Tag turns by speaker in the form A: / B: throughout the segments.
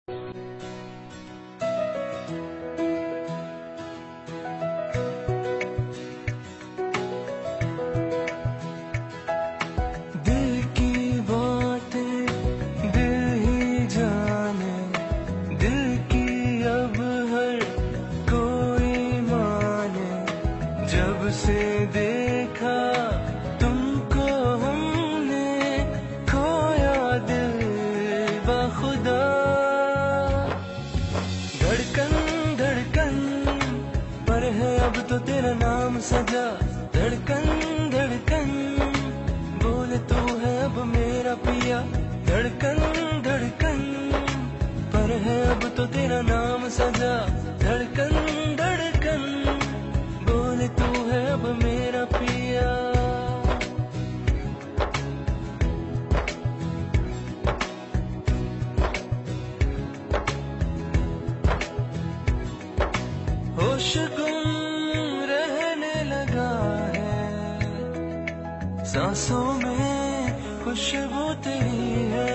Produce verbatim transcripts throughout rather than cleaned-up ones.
A: जब से देखा तुमको हमने खोया दिल बखुदा। धड़कन धड़कन पर है अब तो तेरा नाम सजा। धड़कन धड़कन बोले तू है अब मेरा पिया। धड़कन धड़कन पर है अब तो तेरा नाम सजा। धड़कन धड़कन बोले तू है अब मेरा पिया। होश गुम रहने लगा है, सांसों में खुशबू तेरी है।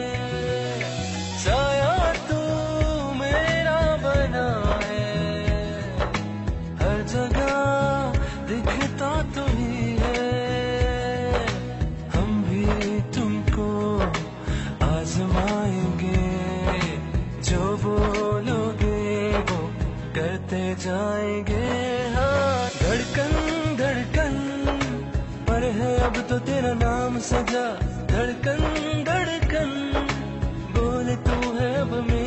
A: साया तू मेरा बना है, हर जगह दिखता तू ही है। हम भी तुमको आजमाएंगे, जो बोलोगे वो करते जाएंगे। हाँ, धड़कन धड़कन पर है अब तो तेरा नाम सजा। धड़कन धड़कन बोले तू है अब मेरा